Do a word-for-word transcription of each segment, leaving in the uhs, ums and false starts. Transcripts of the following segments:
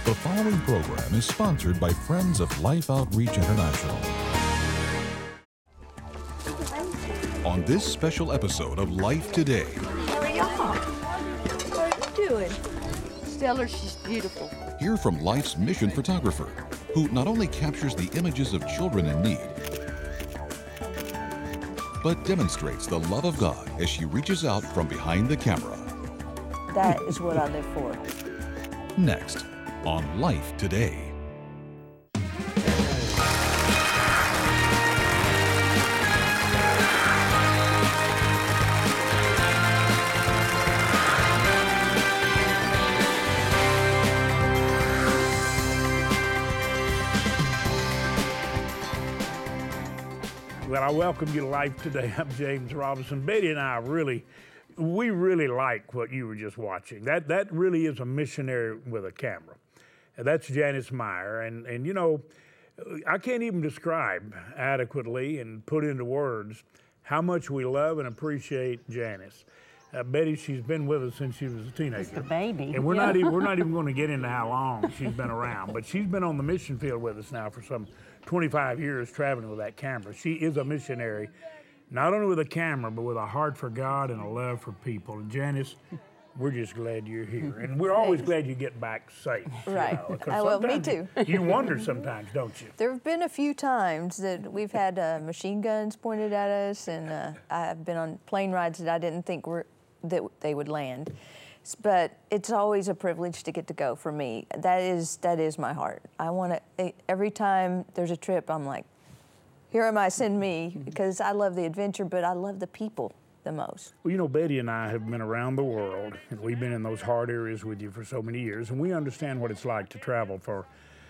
The following program is sponsored by Friends of Life Outreach International. On this special episode of Life Today. How are y'all? What are you doing? Stellar, she's beautiful. Hear from Life's mission photographer, who not only captures the images of children in need, but demonstrates the love of God as she reaches out from behind the camera. That is what I live for. Next on Life Today. Well, I welcome you to Life Today. I'm James Robinson. Betty and I really, we really like what you were just watching. That that really is a missionary with a camera. And that's Janice Meyer. And, and you know, I can't even describe adequately and put into words how much we love and appreciate Janice. Uh, Betty, she's been with us since she was a teenager. Just a baby. And we're Yeah. not even we're not even going to get into how long she's been around, but she's been on the mission field with us now for some twenty-five years traveling with that camera. She is a missionary, not only with a camera, but with a heart for God and a love for people. And Janice, we're just glad you're here. And we're always glad you get back safe. you Right. know, 'cause I will, me sometimes too. You, you wonder sometimes, don't you? There have been a few times that we've had uh, machine guns pointed at us, and uh, I've been on plane rides that I didn't think were that they would land. S- But it's always a privilege to get to go for me. That is that is my heart. I want to. Every time there's a trip, I'm like, here am I, send me, because I love the adventure, but I love the people the most. Well, you know, Betty and I have been around the world, and we've been in those hard areas with you for so many years, and we understand what it's like to travel for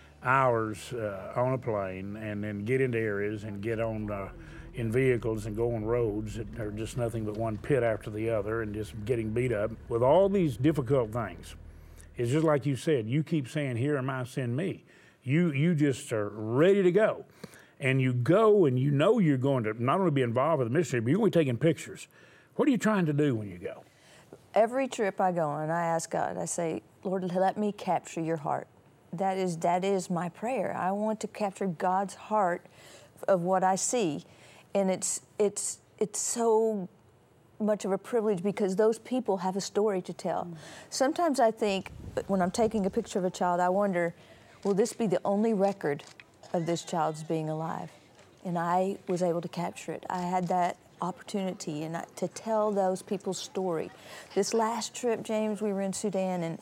hours uh, on a plane and then get into areas and get on uh, in vehicles and go on roads that are just nothing but one pit after the other and just getting beat up with all these difficult things. It's just like you said, you keep saying, here am I, send me. You, you just are ready to go. And you go and you know you're going to not only be involved with the mission, but you're going to be taking pictures. What are you trying to do when you go? Every trip I go on, I ask God, I say, Lord, let me capture your heart. That is that is my prayer. I want to capture God's heart of what I see. And it's it's it's so much of a privilege because those people have a story to tell. Mm. Sometimes I think when I'm taking a picture of a child, I wonder, will this be the only record of this child's being alive? And I was able to capture it. I had that opportunity and I, to tell those people's story. This last trip, James, we were in Sudan, and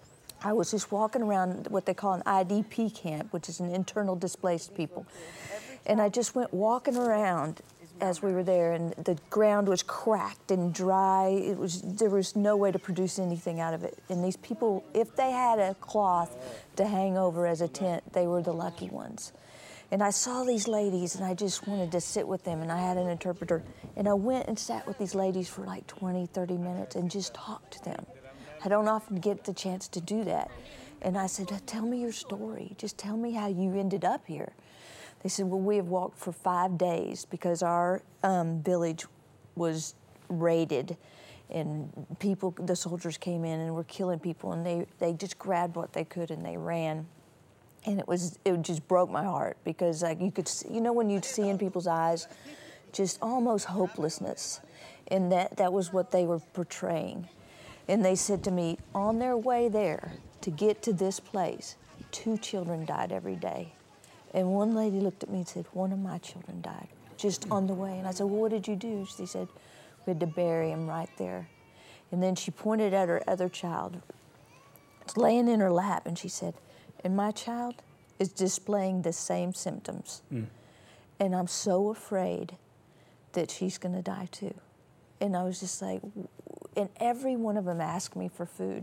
I was just walking around what they call an I D P camp, which is an internal displaced people. And I just went walking around as we were there, and the ground was cracked and dry. It was there was no way to produce anything out of it. And these people, if they had a cloth to hang over as a tent, they were the lucky ones. And I saw these ladies, and I just wanted to sit with them, and I had an interpreter. And I went and sat with these ladies for like twenty, thirty minutes and just talked to them. I don't often get the chance to do that. And I said, tell me your story. Just tell me how you ended up here. They said, well, we have walked for five days because our um, village was raided, and people, the soldiers came in and were killing people, and they, they just grabbed what they could and they ran. And it was it just broke my heart because like you could see, you know when you see in people's eyes just almost hopelessness, and that that was what they were portraying. And they said to me, on their way there to get to this place, two children died every day. And one lady looked at me and said, one of my children died just on the way. And I said, well, what did you do? She said, we had to bury him right there. And then she pointed at her other child, it's laying in her lap, and she said, and my child is displaying the same symptoms. Mm. And I'm so afraid that she's gonna die too. And I was just like, and every one of them asked me for food.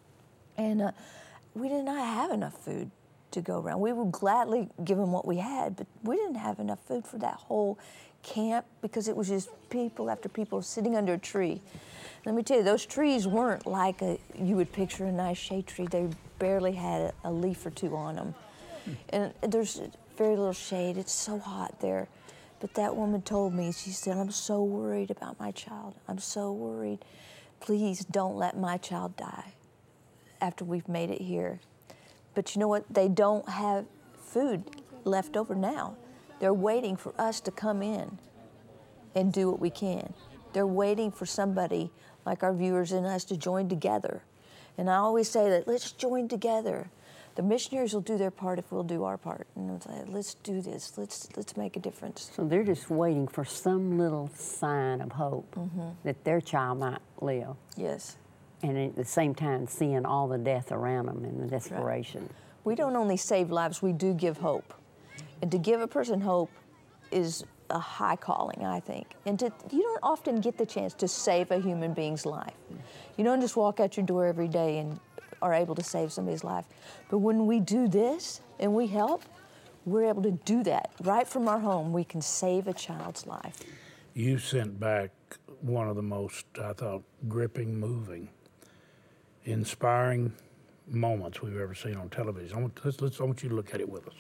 And uh, we did not have enough food to go around. We would gladly give them what we had, but we didn't have enough food for that whole camp because it was just people after people sitting under a tree. Let me tell you, those trees weren't like a, you would picture a nice shade tree. They barely had a, a leaf or two on them. Hmm. And there's very little shade. It's so hot there. But that woman told me, she said, I'm so worried about my child. I'm so worried. Please don't let my child die after we've made it here. but you know what? They don't have food left over now. They're waiting for us to come in and do what we can. They're waiting for somebody like our viewers and us to join together. And I always say that, let's join together. The missionaries will do their part if we'll do our part. And it's like, let's do this, let's, let's make a difference. So they're just waiting for some little sign of hope mm-hmm. that their child might live. Yes. And at the same time, seeing all the death around them and the desperation. Right. We don't only save lives, we do give hope. And to give a person hope is a high calling, I think. And to, you don't often get the chance to save a human being's life. You don't just walk out your door every day and are able to save somebody's life. But when we do this and we help, we're able to do that. Right from our home, we can save a child's life. You sent back one of the most, I thought, gripping, moving, inspiring moments we've ever seen on television. I want, let's, let's, I want you to look at it with us.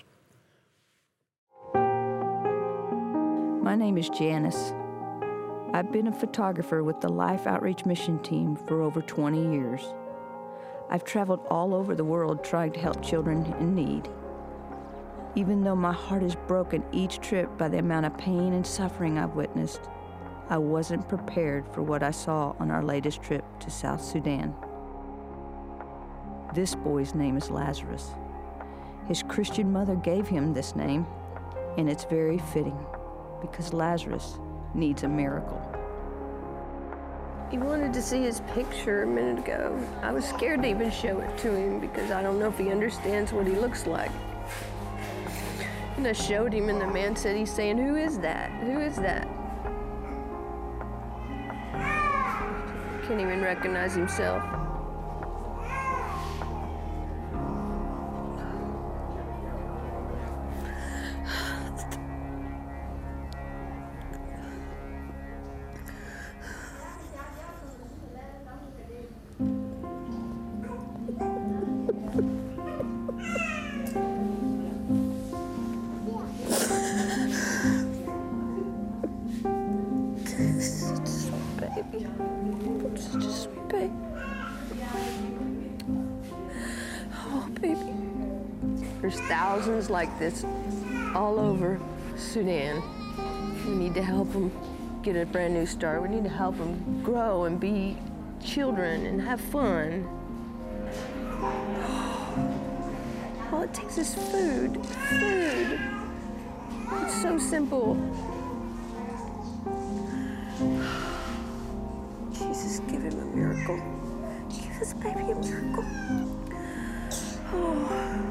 My name is Janice. I've been a photographer with the Life Outreach Mission Team for over twenty years. I've traveled all over the world trying to help children in need. Even though my heart is broken each trip by the amount of pain and suffering I've witnessed, I wasn't prepared for what I saw on our latest trip to South Sudan. This boy's name is Lazarus. His Christian mother gave him this name, and it's very fitting because Lazarus needs a miracle. He wanted to see his picture a minute ago. I was scared to even show it to him because I don't know if he understands what he looks like. And I showed him, and the man said, he's saying, "Who is that? Who is that?" Can't even recognize himself. There's thousands like this all over Sudan. We need to help them get a brand new start. We need to help them grow and be children and have fun. All it takes is food, food. It's so simple. Jesus, give him a miracle. Give this baby a miracle. Oh.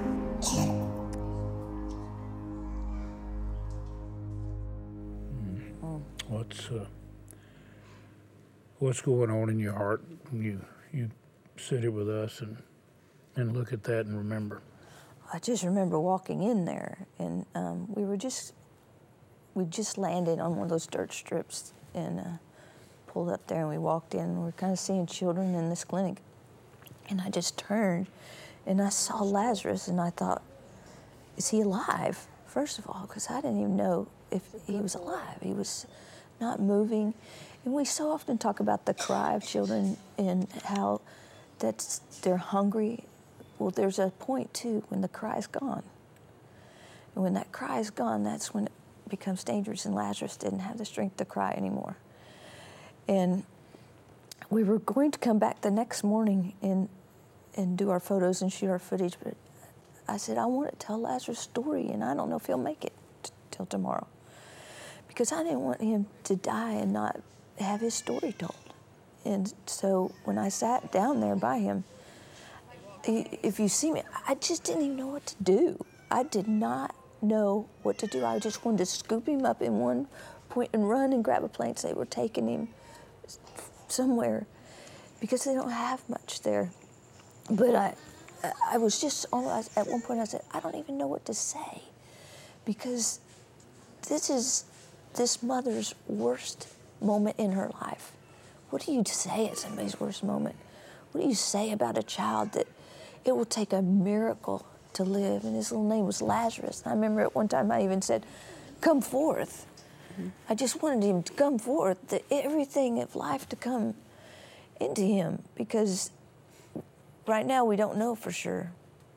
What's uh, what's going on in your heart when you you sit it with us and and look at that and remember? I just remember walking in there, and um, we were just we just landed on one of those dirt strips and uh, pulled up there, and we walked in. And we we're kind of seeing children in this clinic, and I just turned, and I saw Lazarus, and I thought, is he alive? First of all, because I didn't even know if he was alive. He was not moving. And we so often talk about the cry of children and how that's they're hungry. Well, there's a point too when the cry's gone. And when that cry is gone, that's when it becomes dangerous, and Lazarus didn't have the strength to cry anymore. And we were going to come back the next morning and and do our photos and shoot our footage, but I said, I want to tell Lazarus' story, and I don't know if he'll make it t- till tomorrow. Because I didn't want him to die and not have his story told. And so when I sat down there by him, he, if you see me, I just didn't even know what to do. I did not know what to do. I just wanted to scoop him up in one point and run and grab a plane. So they were taking him somewhere because they don't have much there. But I, I was just, at one point I said, I don't even know what to say because this is this mother's worst moment in her life. What do you say at somebody's worst moment? What do you say about a child that it will take a miracle to live? And his little name was Lazarus. And I remember at one time I even said, come forth. Mm-hmm. I just wanted him to come forth, the, everything of life to come into him, because right now we don't know for sure.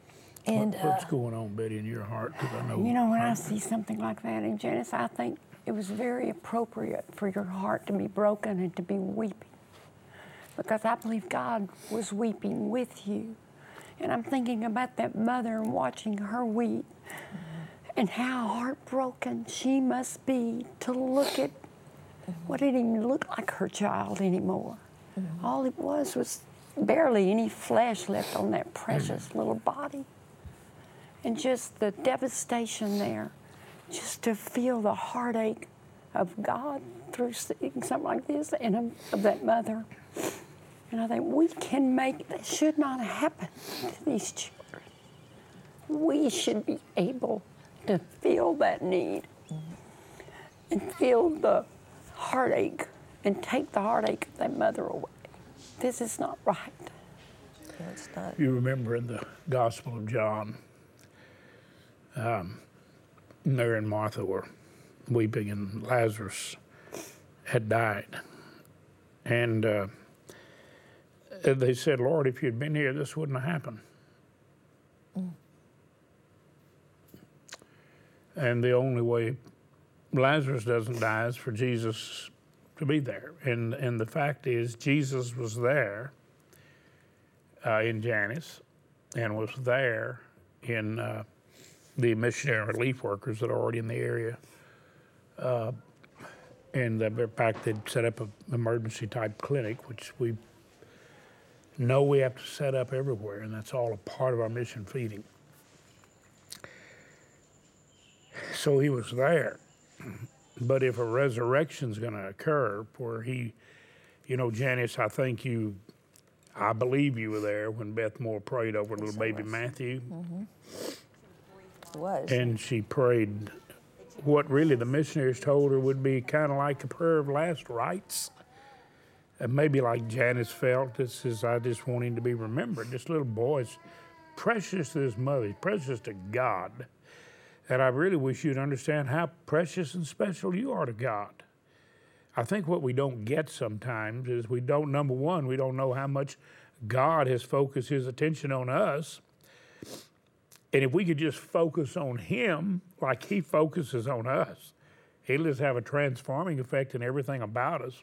And What- what's uh, going on, Betty, in your heart? Because I know. You know, when I see something like that, and Janice, I think it was very appropriate for your heart to be broken and to be weeping. Because I believe God was weeping with you. And I'm thinking about that mother and watching her weep and how heartbroken she must be to look at what didn't even look like her child anymore. Mm-hmm. All it was was barely any flesh left on that precious little body. And just the devastation there, just to feel the heartache of God through seeing something like this and of, of that mother. And I think we can make, that should not happen to these children. We should be able to feel that need and feel the heartache and take the heartache of that mother away. This is not right. no, it's not. You remember in the Gospel of John, um, Mary and Martha were weeping, and Lazarus had died. And uh, they said, Lord, if you'd been here, this wouldn't have happened. Mm. And the only way Lazarus doesn't die is for Jesus to be there. And, and the fact is, Jesus was there uh, in Janice and was there in uh, the missionary relief workers that are already in the area. Uh, and uh, in fact, they'd set up an emergency type clinic, which we know we have to set up everywhere, and that's all a part of our mission feeding. So he was there. But if a resurrection's going to occur where he, you know, Janice, I think you, I believe you were there when Beth Moore prayed over little baby Matthew. Mm-hmm. It was. And she prayed what really the missionaries told her would be kind of like a prayer of last rites. And maybe like Janice felt, this is, I just want him to be remembered. This little boy's precious to his mother, he's precious to God. And I really wish you'd understand how precious and special you are to God. I think what we don't get sometimes is we don't, number one, we don't know how much God has focused his attention on us. And if we could just focus on him like he focuses on us, it'll just have a transforming effect in everything about us.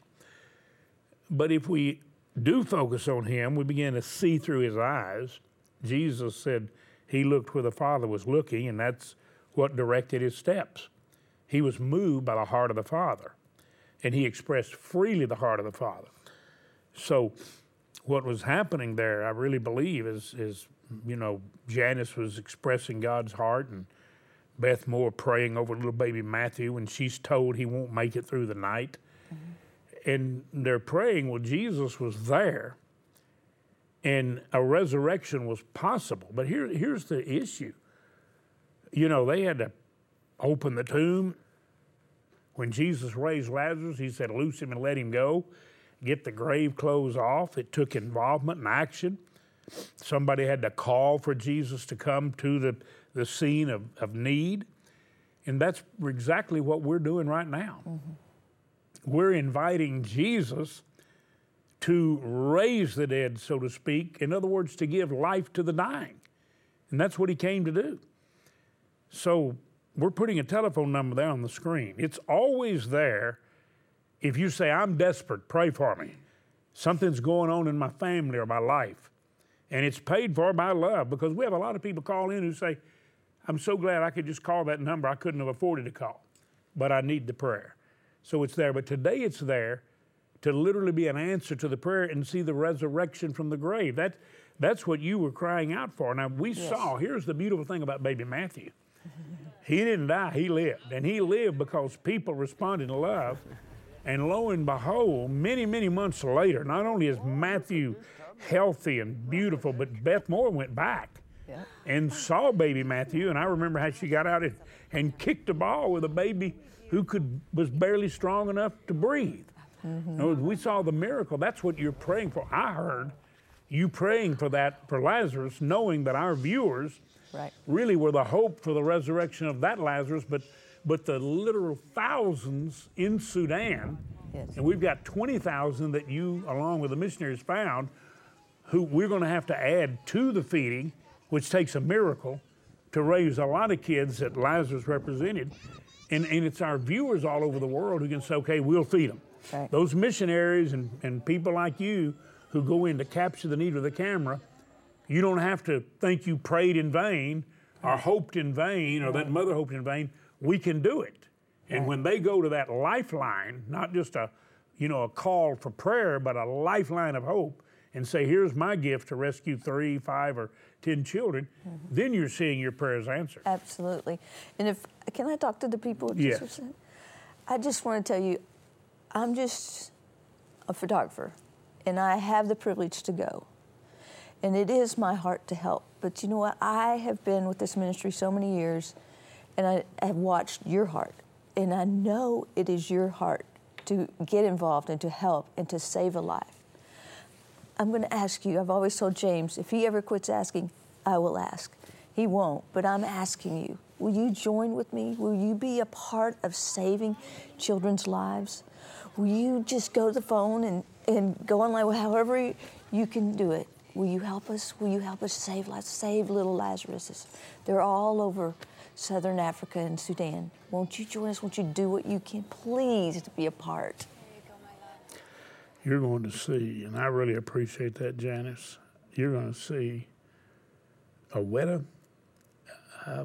But if we do focus on him, we begin to see through his eyes. Jesus said he looked where the Father was looking, and that's what directed his steps. He was moved by the heart of the Father, and he expressed freely the heart of the Father. So what was happening there, I really believe, is, is you know, Janice was expressing God's heart, and Beth Moore praying over little baby Matthew when she's told he won't make it through the night. Mm-hmm. And they're praying, well, Jesus was there, and a resurrection was possible. But here, here's the issue. You know, they had to open the tomb. When Jesus raised Lazarus, he said, loose him and let him go. Get the grave clothes off. It took involvement and action. Somebody had to call for Jesus to come to the, the scene of, of need. And that's exactly what we're doing right now. Mm-hmm. We're inviting Jesus to raise the dead, so to speak. In other words, to give life to the dying. And that's what he came to do. So we're putting a telephone number there on the screen. It's always there. If you say, I'm desperate, pray for me. Something's going on in my family or my life. And it's paid for by love, because we have a lot of people call in who say, I'm so glad I could just call that number. I couldn't have afforded to call, but I need the prayer. So it's there. But today it's there to literally be an answer to the prayer and see the resurrection from the grave. That, that's what you were crying out for. Now, we yes. saw, here's the beautiful thing about baby Matthew. He didn't die, he lived. And he lived because people responded in love. And lo and behold, many, many months later, not only is Matthew healthy and beautiful, but Beth Moore went back yeah. and saw baby Matthew. And I remember how she got out and, and kicked a ball with a baby who could was barely strong enough to breathe. Mm-hmm. We saw the miracle. That's what you're praying for. I heard you praying for that for Lazarus, knowing that our viewers right. really were the hope for the resurrection of that Lazarus, but but the literal thousands in Sudan, yes. and we've got twenty thousand that you, along with the missionaries, found, who we're going to have to add to the feeding which takes a miracle to raise a lot of kids that Lazarus represented. And, and it's our viewers all over the world who can say, okay, we'll feed them. Right. Those missionaries and, and people like you who go in to capture the need with the camera, you don't have to think you prayed in vain or hoped in vain or that mother hoped in vain. We can do it. And Right. when they go to that lifeline, not just a, you know, a call for prayer, but a lifeline of hope, and say, here's my gift to rescue three, five, or ten children, mm-hmm. then you're seeing your prayers answered. Absolutely. And if, can I talk to the people? Yes. Just a I just want to tell you, I'm just a photographer, and I have the privilege to go. And it is my heart to help. But you know what? I have been with this ministry so many years, and I have watched your heart. And I know it is your heart to get involved and to help and to save a life. I'm going to ask you, I've always told James, if he ever quits asking, I will ask. He won't, but I'm asking you, will you join with me? Will you be a part of saving children's lives? Will you just go to the phone and, and go online, however you can do it? Will you help us? Will you help us save lives, save little Lazaruses? They're all over Southern Africa and Sudan. Won't you join us? Won't you do what you can, please, to be a part? You're going to see, and I really appreciate that, Janice, you're going to see Owetta uh,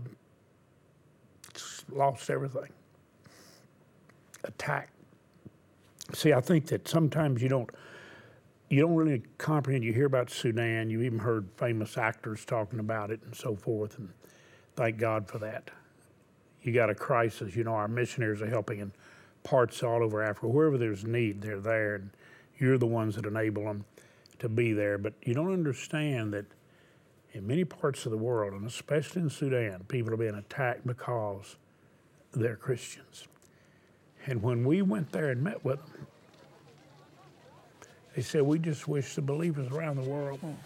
lost everything. Attacked. See, I think that sometimes you don't you don't really comprehend. You hear about Sudan, you even heard famous actors talking about it and so forth, and thank God for that. You got a crisis. You know, our missionaries are helping in parts all over Africa. Wherever there's need, they're there, and you're the ones that enable them to be there. But you don't understand that in many parts of the world, and especially in Sudan, people are being attacked because they're Christians. And when we went there and met with them, they said, we just wish the believers around the world hmm.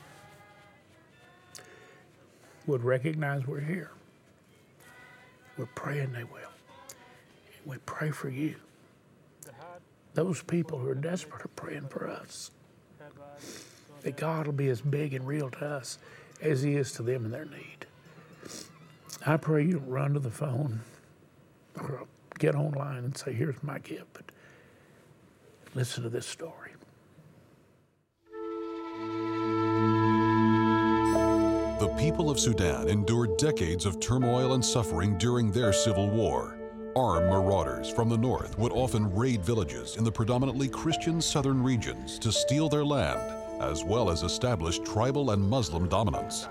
would recognize we're here. We're praying they will. And we pray for you. Those people who are desperate are praying for us. That God will be as big and real to us as He is to them in their need. I pray you don't run to the phone or get online and say, here's my gift, but listen to this story. The people of Sudan endured decades of turmoil and suffering during their civil war. Armed marauders from the north would often raid villages in the predominantly Christian southern regions to steal their land, as well as establish tribal and Muslim dominance.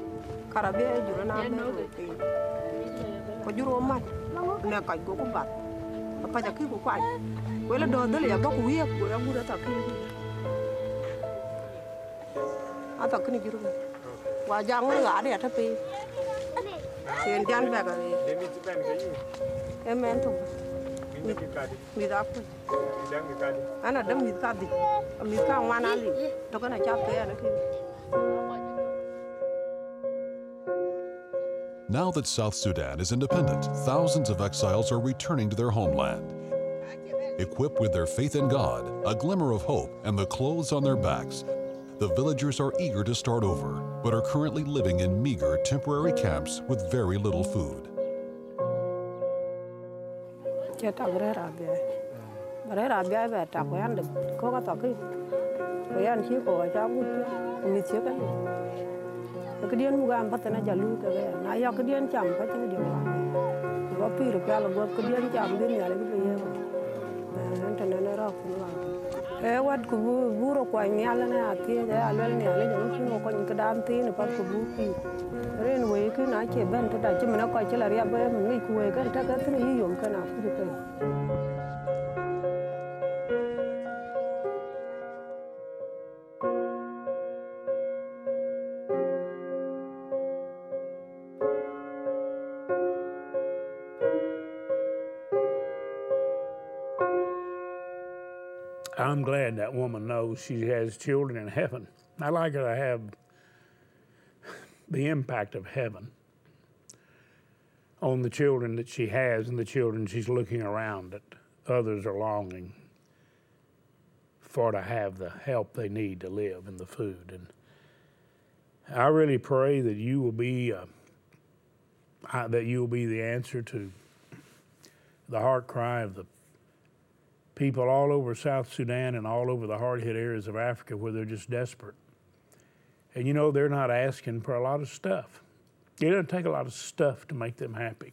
Now that South Sudan is independent, thousands of exiles are returning to their homeland. Equipped with their faith in God, a glimmer of hope, and the clothes on their backs, the villagers are eager to start over, but are currently living in meager temporary camps with very little food. e wat ku buro kwa nyala na atie ja alwel ni ale jamu kino ko ni kadam ti ne pa ku bu ki ren we ki na che ben ta da che mena ko che la ria ba mun ngi ku we kan ta ka tri yom kana ku ri pe. I'm glad that woman knows she has children in heaven. I'd like her to have the impact of heaven on the children that she has and the children she's looking around at. Others are longing for to have the help they need to live and the food. And I really pray that you will be uh, I, that you will be the answer to the heart cry of the people all over South Sudan and all over the hard-hit areas of Africa where they're just desperate. And you know, they're not asking for a lot of stuff. It doesn't take a lot of stuff to make them happy.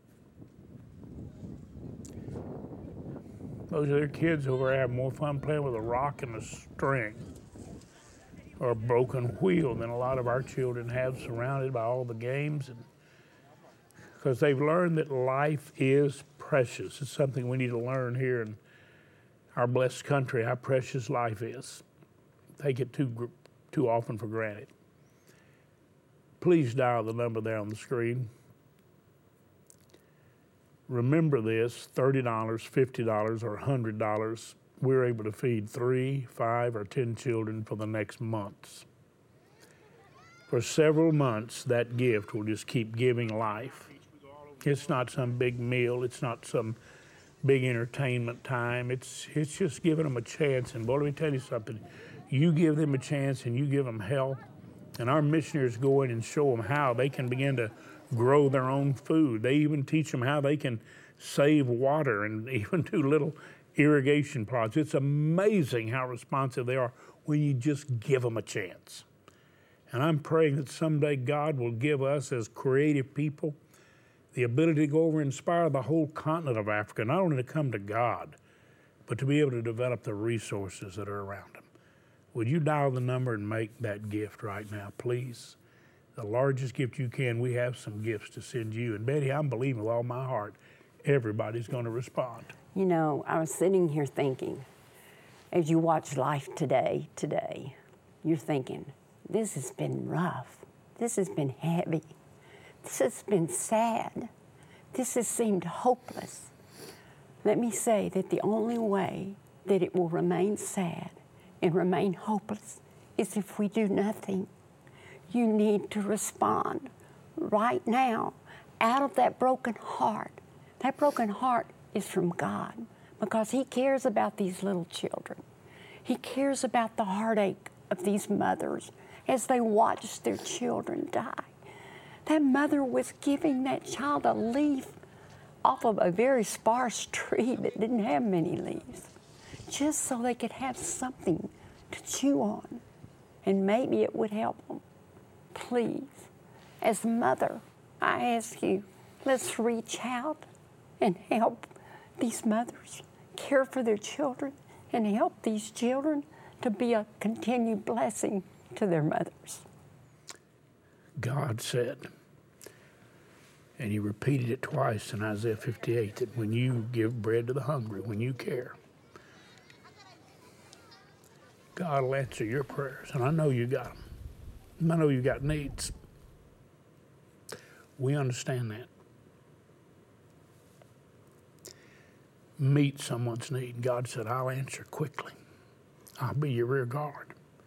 Those other kids over there have more fun playing with a rock and a string or a broken wheel than a lot of our children have, surrounded by all the games. And because they've learned that life is precious. It's something we need to learn here in our blessed country, how precious life is. Take it too, too often for granted. Please dial the number there on the screen. Remember this, thirty dollars, fifty dollars, or one hundred dollars, we're able to feed three, five, or ten children for the next months. For several months, that gift will just keep giving life. It's not some big meal. It's not some big entertainment time. It's, it's just giving them a chance. And boy, let me tell you something. You give them a chance and you give them help, and our missionaries go in and show them how they can begin to grow their own food. They even teach them how they can save water and even do little irrigation plots. It's amazing how responsive they are when you just give them a chance. And I'm praying that someday God will give us as creative people the ability to go over and inspire the whole continent of Africa, not only to come to God, but to be able to develop the resources that are around them. Would you dial the number and make that gift right now, please? The largest gift you can. We have some gifts to send you. And Betty, I'm believing with all my heart, everybody's going to respond. You know, I was sitting here thinking, as you watch life today, today, you're thinking, this has been rough. This has been heavy. This has been sad. This has seemed hopeless. Let me say that the only way that it will remain sad and remain hopeless is if we do nothing. You need to respond right now out of that broken heart. That broken heart is from God because He cares about these little children. He cares about the heartache of these mothers as they watch their children die. That mother was giving that child a leaf off of a very sparse tree that didn't have many leaves, just so they could have something to chew on, and maybe it would help them. Please, as a mother, I ask you, let's reach out and help these mothers care for their children and help these children to be a continued blessing to their mothers. God said, and He repeated it twice in Isaiah fifty-eight, that when you give bread to the hungry, when you care, God will answer your prayers. And I know you got them. I know you got needs. We understand that. Meet someone's need. God said, I'll answer quickly. I'll be your rear guard.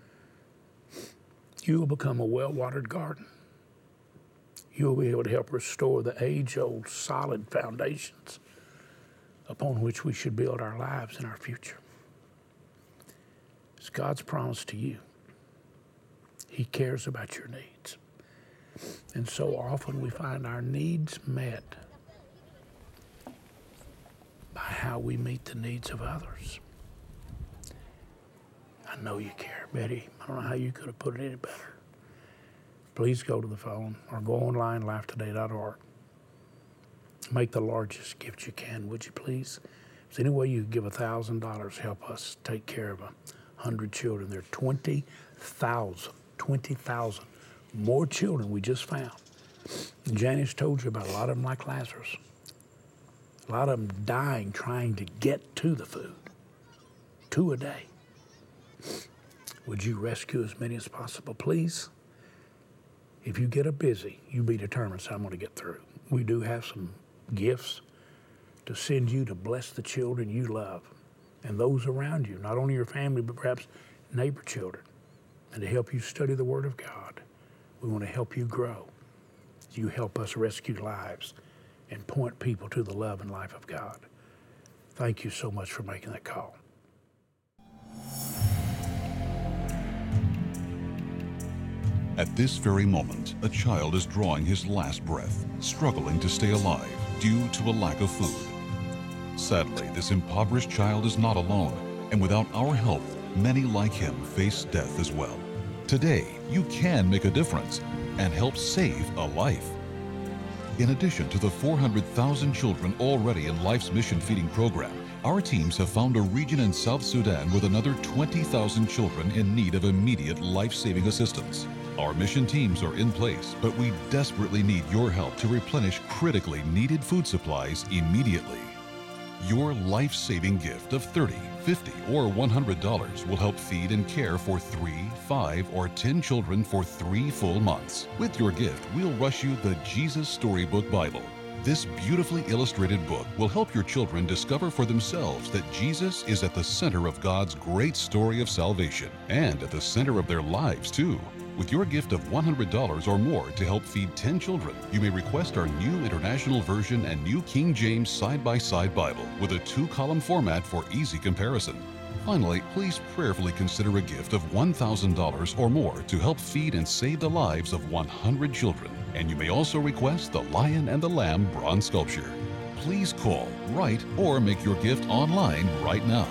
You will become a well-watered garden. You will be able to help restore the age-old solid foundations upon which we should build our lives and our future. It's God's promise to you. He cares about your needs. And so often we find our needs met by how we meet the needs of others. I know you care, Betty. I don't know how you could have put it any better. Please go to the phone or go online, life today dot org. Make the largest gift you can, would you please? If there's any way you could give one thousand dollars, help us take care of one hundred children. There are twenty thousand, twenty thousand more children we just found. Janice told you about a lot of them like Lazarus. A lot of them dying trying to get to the food. Two a day. Would you rescue as many as possible, please? If you get a busy, you be determined, so I'm going to get through. We do have some gifts to send you to bless the children you love and those around you, not only your family, but perhaps neighbor children, and to help you study the Word of God. We want to help you grow. You help us rescue lives and point people to the love and life of God. Thank you so much for making that call. At this very moment, a child is drawing his last breath, struggling to stay alive due to a lack of food. Sadly, this impoverished child is not alone, and without our help, many like him face death as well. Today, you can make a difference and help save a life. In addition to the four hundred thousand children already in Life's Mission Feeding Program, our teams have found a region in South Sudan with another twenty thousand children in need of immediate life-saving assistance. Our mission teams are in place, but we desperately need your help to replenish critically needed food supplies immediately. Your life-saving gift of thirty dollars, fifty dollars, or one hundred dollars will help feed and care for three, five, or ten children for three full months. With your gift, we'll rush you the Jesus Storybook Bible. This beautifully illustrated book will help your children discover for themselves that Jesus is at the center of God's great story of salvation and at the center of their lives, too. With your gift of one hundred dollars or more to help feed ten children, you may request our new International Version and New King James Side-by-Side Bible with a two-column format for easy comparison. Finally, please prayerfully consider a gift of one thousand dollars or more to help feed and save the lives of one hundred children. And you may also request the Lion and the Lamb bronze sculpture. Please call, write, or make your gift online right now.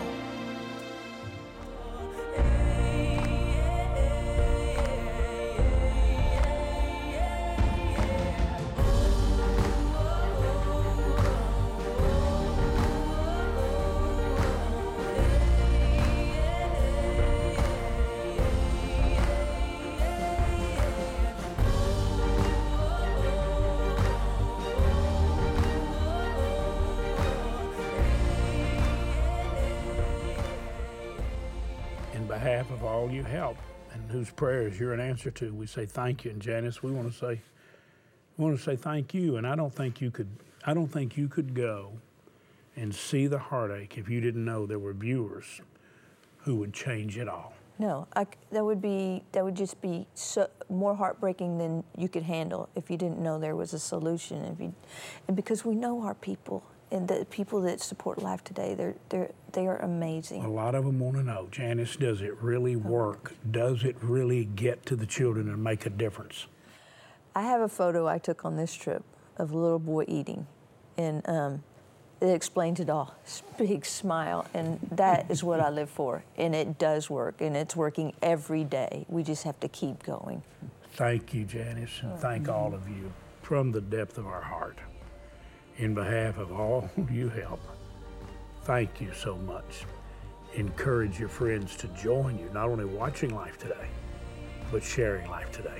On behalf of all you help and whose prayers you're an answer to, we say thank you. And Janice, we want to say, we want to say thank you. And I don't think you could, I don't think you could go and see the heartache if you didn't know there were viewers who would change it all. No, I, that would be that would just be so, more heartbreaking than you could handle if you didn't know there was a solution. If you, and because we know our people. And the people that support Life Today, they're, they're, they are amazing. A lot of them want to know, Janice, does it really work? Does it really get to the children and make a difference? I have a photo I took on this trip of a little boy eating, and um, it explains it all. Big smile, and that is what I live for, and it does work, and it's working every day. We just have to keep going. Thank you, Janice, and thank all of you from the depth of our heart. In behalf of all you help, thank you so much. Encourage your friends to join you, not only watching Life Today, but sharing Life Today.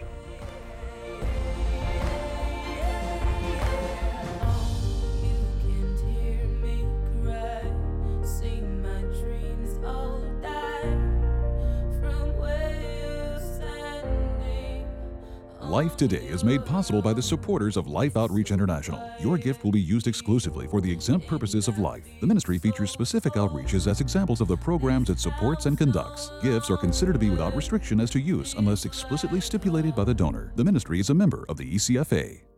Life Today is made possible by the supporters of Life Outreach International. Your gift will be used exclusively for the exempt purposes of life. The ministry features specific outreaches as examples of the programs it supports and conducts. Gifts are considered to be without restriction as to use unless explicitly stipulated by the donor. The ministry is a member of the E C F A.